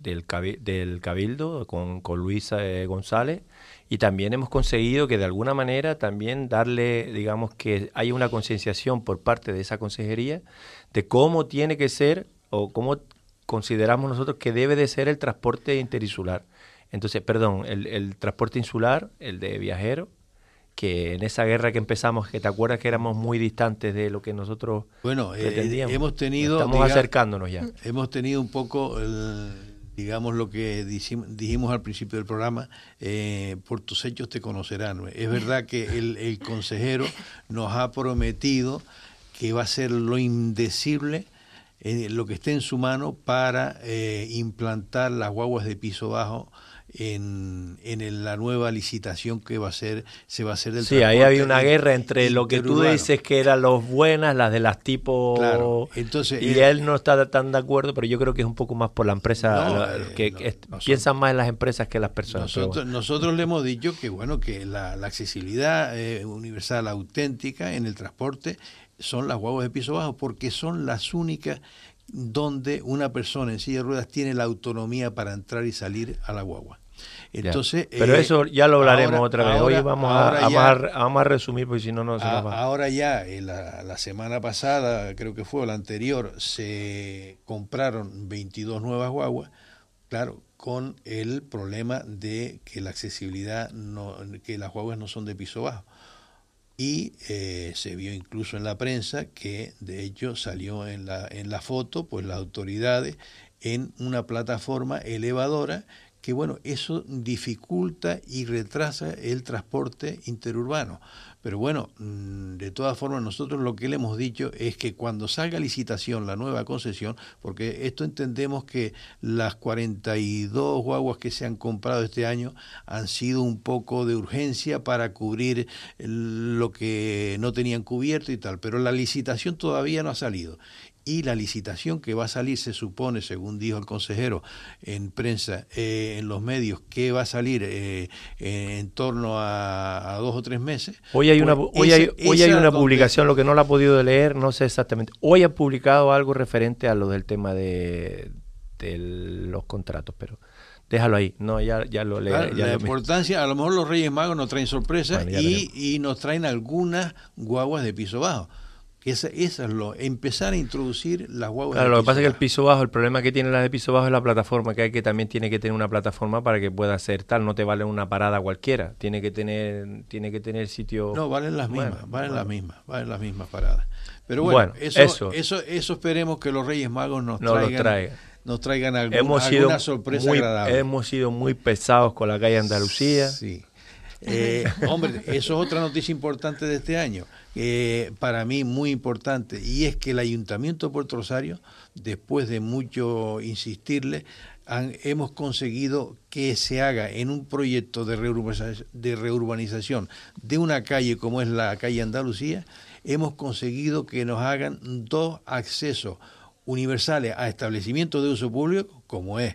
del Cabildo con Luisa González, y también hemos conseguido que de alguna manera también darle, digamos, que haya una concienciación por parte de esa consejería de cómo tiene que ser o cómo consideramos nosotros que debe de ser el transporte interinsular. Entonces, perdón, el transporte insular, el de viajeros, que en esa guerra que empezamos, que te acuerdas que éramos muy distantes de lo que nosotros pretendíamos. Estamos acercándonos ya. Hemos tenido un poco, digamos, lo que dijimos al principio del programa, por tus hechos te conocerán. Es verdad que el consejero nos ha prometido que va a hacer lo indecible, lo que esté en su mano para implantar las guaguas de piso bajo en la nueva licitación que se va a hacer del transporte. Sí, ahí había una guerra entre lo que tú dices que eran las buenas, las de las tipos, claro. Entonces, y él no está tan de acuerdo, pero yo creo que es un poco más por la empresa, piensan más en las empresas que en las personas. Nosotros le hemos dicho que bueno, que la accesibilidad universal auténtica en el transporte son las guaguas de piso bajo, porque son las únicas donde una persona en silla de ruedas tiene la autonomía para entrar y salir a la guagua. Entonces, pero eso ya lo hablaremos otra vez. Hoy vamos a resumir, porque si no, no se nos va. Ahora ya, la semana pasada, creo que fue, o la anterior, se compraron 22 nuevas guaguas, claro, con el problema de que la accesibilidad, que las guaguas no son de piso bajo. Y se vio incluso en la prensa que de hecho salió en la foto, pues las autoridades en una plataforma elevadora, que bueno, eso dificulta y retrasa el transporte interurbano. Pero bueno, de todas formas nosotros lo que le hemos dicho es que cuando salga a licitación la nueva concesión, porque esto entendemos que las 42 guaguas que se han comprado este año han sido un poco de urgencia para cubrir lo que no tenían cubierto y tal, pero la licitación todavía no ha salido. Y la licitación que va a salir, se supone, según dijo el consejero en prensa, en los medios, que va a salir en torno a 2 o 3 meses. Hoy hay una publicación, lo que no la he podido leer, no sé exactamente. Hoy han publicado algo referente a lo del tema de los contratos, pero déjalo ahí. No, ya lo leeré. Claro, la importancia, a lo mejor los Reyes Magos nos traen sorpresas, bueno, y nos traen algunas guaguas de piso bajo. Esa es empezar a introducir las guaguas. Claro, lo que pasa es que el piso bajo, el problema que tiene la de piso bajo es la plataforma, que también tiene que tener una plataforma para que pueda ser tal, no te vale una parada cualquiera, tiene que tener sitio. No, valen las mismas, valen las mismas paradas. Pero bueno, eso esperemos que los Reyes Magos nos traigan alguna sorpresa agradable. Hemos sido muy pesados con la calle Andalucía. Sí. Hombre, eso es otra noticia importante de este año, para mí muy importante, y es que el Ayuntamiento de Puerto Rosario, después de mucho insistirle, hemos conseguido que se haga en un proyecto de reurbanización de una calle como es la calle Andalucía, hemos conseguido que nos hagan 2 accesos universales a establecimientos de uso público, como es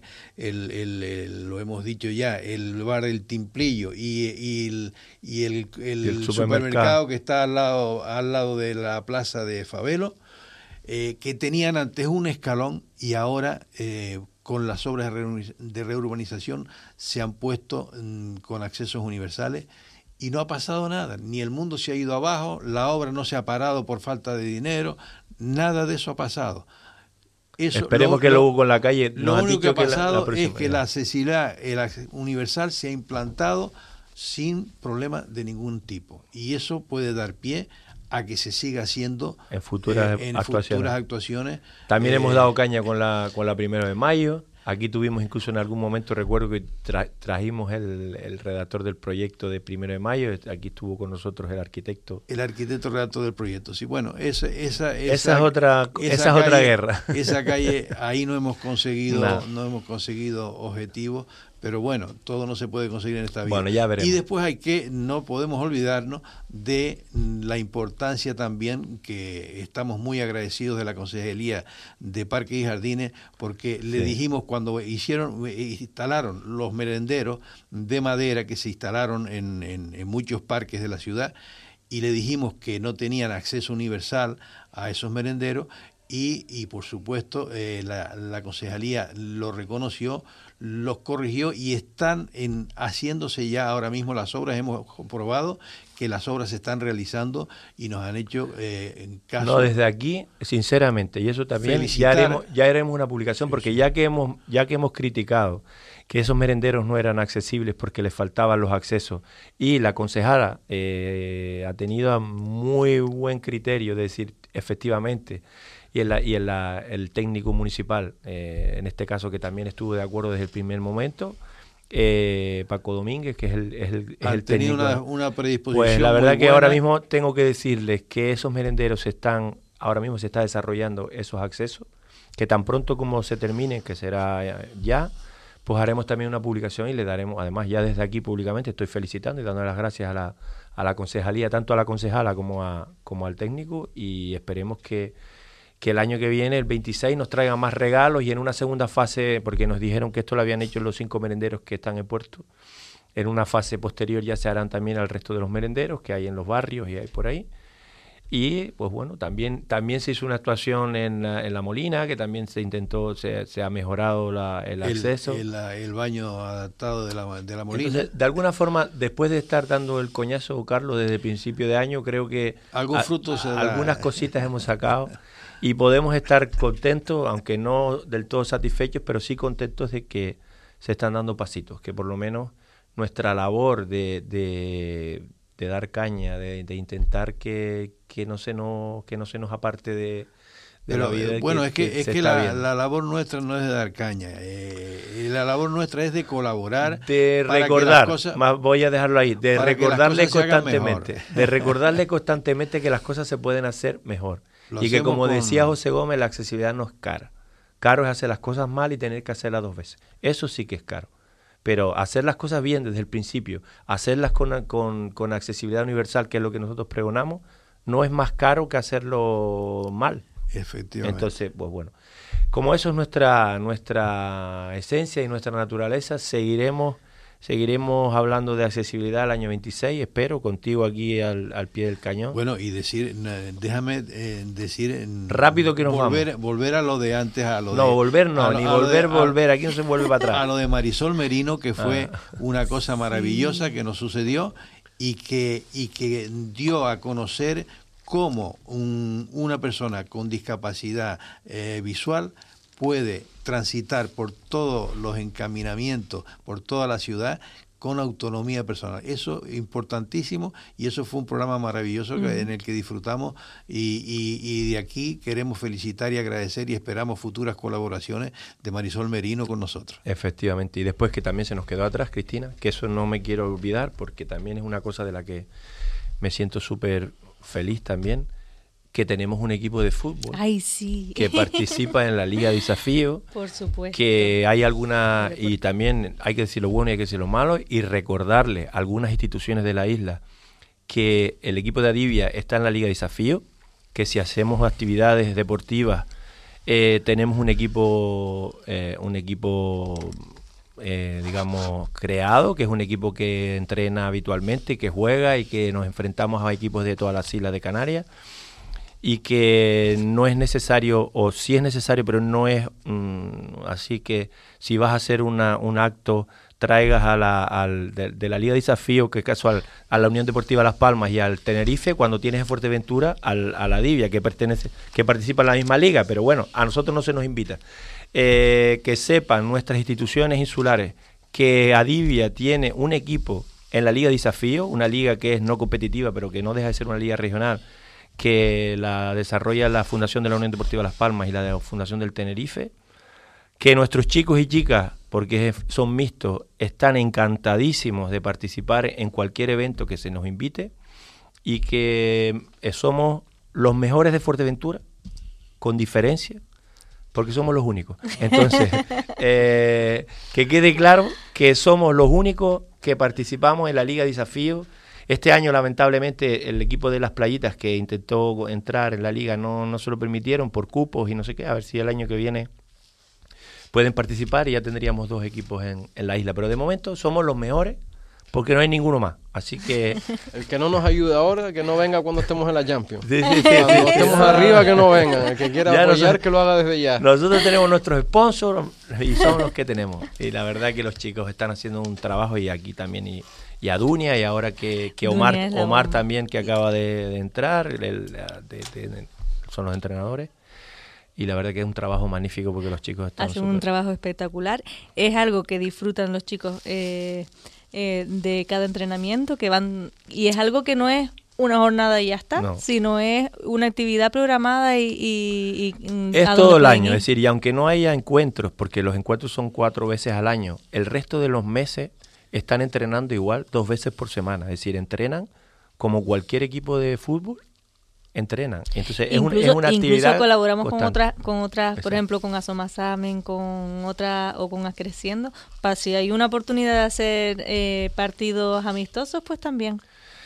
lo hemos dicho ya, el bar del Timplillo y el supermercado que está al lado de la plaza de Fabelo, que tenían antes un escalón y ahora con las obras de reurbanización se han puesto con accesos universales. Y no ha pasado nada, ni el mundo se ha ido abajo, la obra no se ha parado por falta de dinero, nada de eso ha pasado. Esperemos que luego con la calle lo único que ha pasado es que la accesibilidad universal se ha implantado sin problema de ningún tipo, y eso puede dar pie a que se siga haciendo en futuras actuaciones. También hemos dado caña con la 1 de mayo. Aquí tuvimos incluso en algún momento, recuerdo que trajimos el redactor del proyecto de 1 de mayo, aquí estuvo con nosotros el arquitecto. El arquitecto redactor del proyecto, sí, bueno, esa es otra guerra. Esa calle, ahí no hemos conseguido objetivos, pero bueno, todo no se puede conseguir en esta vida. Bueno, ya veremos. Y después no podemos olvidarnos de la importancia también, que estamos muy agradecidos de la Consejería de Parques y Jardines, porque le dijimos cuando instalaron los merenderos de madera que se instalaron en muchos parques de la ciudad, y le dijimos que no tenían acceso universal a esos merenderos, y por supuesto la concejalía lo reconoció, los corrigió y están haciéndose ya ahora mismo las obras. Hemos comprobado que las obras se están realizando y nos han hecho en caso... No, desde aquí, sinceramente, y eso también ya haremos una publicación, porque ya que hemos criticado que esos merenderos no eran accesibles porque les faltaban los accesos, y la concejala ha tenido muy buen criterio de decir, efectivamente, y el técnico municipal, en este caso, que también estuvo de acuerdo desde el primer momento, Paco Domínguez, que es el técnico. Una predisposición. Pues la verdad muy que buena. ahora mismo tengo que decirles que esos merenderos ahora mismo se está desarrollando esos accesos, que tan pronto como se terminen, que será ya, pues haremos también una publicación y le daremos, además ya desde aquí públicamente estoy felicitando y dando las gracias a la concejalía, tanto a la concejala como al técnico, y esperemos que el año que viene, el 26, nos traigan más regalos, y en una segunda fase, porque nos dijeron que esto lo habían hecho los 5 merenderos que están en Puerto, en una fase posterior ya se harán también al resto de los merenderos que hay en los barrios y hay por ahí. Y pues bueno, también se hizo una actuación en la Molina, que también se intentó, se ha mejorado el acceso. El baño adaptado de la Molina. Entonces, de alguna forma, después de estar dando el coñazo, Carlos, desde el principio de año, creo que algunas cositas hemos sacado. Y podemos estar contentos, aunque no del todo satisfechos, pero sí contentos de que se están dando pasitos, que por lo menos nuestra labor de dar caña, de intentar que no se nos aparte de la vida. Bueno, es que la labor nuestra no es de dar caña, la labor nuestra es de colaborar, de recordar, voy a dejarlo ahí, de recordarle constantemente que las cosas se pueden hacer mejor. Y que, como decía José Gómez, la accesibilidad no es cara. Caro es hacer las cosas mal y tener que hacerlas 2 veces. Eso sí que es caro. Pero hacer las cosas bien desde el principio, hacerlas con accesibilidad universal, que es lo que nosotros pregonamos, no es más caro que hacerlo mal. Efectivamente. Entonces, pues bueno, como eso es nuestra esencia y nuestra naturaleza, seguiremos hablando de accesibilidad el año 26, espero, contigo aquí al pie del cañón. Bueno, y déjame decir... Rápido que nos volver a lo de antes, volver, aquí no se vuelve para atrás. A lo de Marisol Merino, que fue una cosa maravillosa que nos sucedió y que dio a conocer cómo una persona con discapacidad visual puede transitar por todos los encaminamientos, por toda la ciudad, con autonomía personal. Eso es importantísimo, y eso fue un programa maravilloso en el que disfrutamos, y de aquí queremos felicitar y agradecer, y esperamos futuras colaboraciones de Marisol Merino con nosotros. Efectivamente, y después que también se nos quedó atrás, Cristina, que eso no me quiero olvidar, porque también es una cosa de la que me siento súper feliz también, que tenemos un equipo de fútbol. Ay, sí. Que participa en la Liga de Desafío. Por supuesto. Que hay y también hay que decir lo bueno y hay que decir lo malo, y recordarle a algunas instituciones de la isla que el equipo de Adivia está en la Liga de Desafío, que si hacemos actividades deportivas tenemos un equipo digamos, creado, que es un equipo que entrena habitualmente, que juega, y que nos enfrentamos a equipos de todas las islas de Canarias, y que no es necesario, o sí es necesario, pero no es así que si vas a hacer un acto, traigas de la Liga de Desafío, que es casual, a la Unión Deportiva Las Palmas y al Tenerife, cuando tienes en Fuerteventura a la Divia, que participa en la misma liga, pero bueno, a nosotros no se nos invita. Que sepan nuestras instituciones insulares que Adivia tiene un equipo en la Liga de Desafío, una liga que es no competitiva, pero que no deja de ser una liga regional, que la desarrolla la Fundación de la Unión Deportiva Las Palmas y la Fundación del Tenerife, que nuestros chicos y chicas, porque son mixtos, están encantadísimos de participar en cualquier evento que se nos invite, y que somos los mejores de Fuerteventura, con diferencia, porque somos los únicos. Entonces, que quede claro que somos los únicos que participamos en la Liga de Desafío. Este año, lamentablemente, el equipo de Las Playitas, que intentó entrar en la liga, no se lo permitieron por cupos y no sé qué. A ver si el año que viene pueden participar y ya tendríamos 2 equipos en la isla. Pero de momento somos los mejores, porque no hay ninguno más. Así que... El que no nos ayude ahora, que no venga cuando estemos en la Champions. Sí. Cuando estemos arriba, que no venga. El que quiera Ya apoyar, que lo haga desde ya. Nosotros tenemos nuestros sponsors y son los que tenemos. Y la verdad que los chicos están haciendo un trabajo, y aquí también, y a Dunia, y ahora que Omar también, que acaba de entrar, son los entrenadores. Y la verdad que es un trabajo magnífico, porque los chicos están hacen un trabajo espectacular. Es algo que disfrutan los chicos de cada entrenamiento, que van, y es algo que no es una jornada y ya está, sino es una actividad programada y es todo el año. Es decir, y aunque no haya encuentros, porque los encuentros son 4 veces al año, el resto de los meses están entrenando igual 2 veces por semana. Es decir, entrenan como cualquier equipo de fútbol entrenan. Entonces es una actividad. Incluso colaboramos constante. con otras, por ejemplo, con Asomasamen, con otra, o con Acreciendo, para si hay una oportunidad de hacer partidos amistosos, pues también.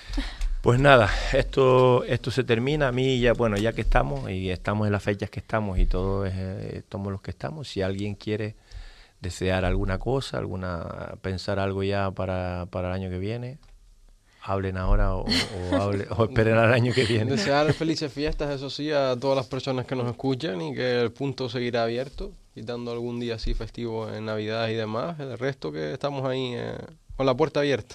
Pues nada, esto se termina. A mí ya que estamos, y estamos en las fechas que estamos, y todos los que estamos, si alguien quiere desear alguna cosa, pensar algo ya para el año que viene, hablen ahora o esperen al año que viene. Desear felices fiestas, eso sí, a todas las personas que nos escuchan, y que el punto seguirá abierto, quitando algún día así festivo en Navidad y demás. El resto, que estamos ahí con la puerta abierta.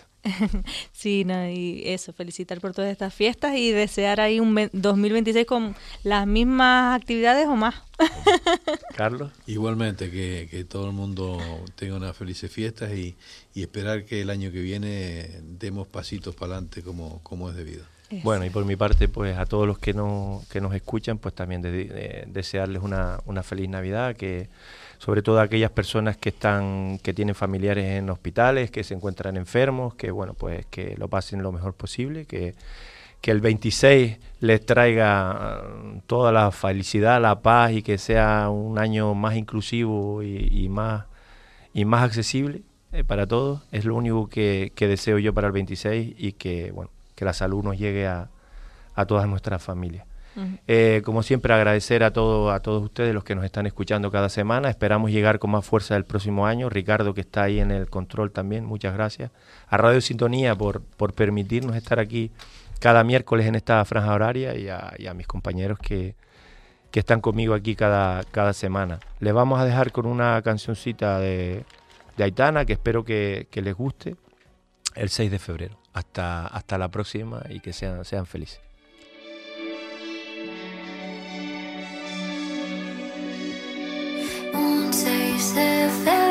Sí, y eso, felicitar por todas estas fiestas y desear ahí un 2026 con las mismas actividades o más. Carlos. Igualmente, que todo el mundo tenga unas felices fiestas, y esperar que el año que viene demos pasitos para adelante como es debido. Bueno, y por mi parte, pues a todos los que nos escuchan, pues también desearles una feliz Navidad, que sobre todo a aquellas personas que tienen familiares en hospitales, que se encuentran enfermos, que pues que lo pasen lo mejor posible, que el 26 les traiga toda la felicidad, la paz, y que sea un año más inclusivo y más accesible para todos. Es lo único que deseo yo para el 26, y que la salud nos llegue a todas nuestras familias. Como siempre, agradecer a todos ustedes, los que nos están escuchando cada semana. Esperamos llegar con más fuerza el próximo año. Ricardo, que está ahí en el control también, muchas gracias. A Radio Sintonía por permitirnos estar aquí cada miércoles en esta franja horaria, y a mis compañeros que están conmigo aquí cada semana. Les vamos a dejar con una cancioncita de Aitana, que espero que les guste, el 6 de febrero. Hasta la próxima, y que sean felices. Un 6 de febrero.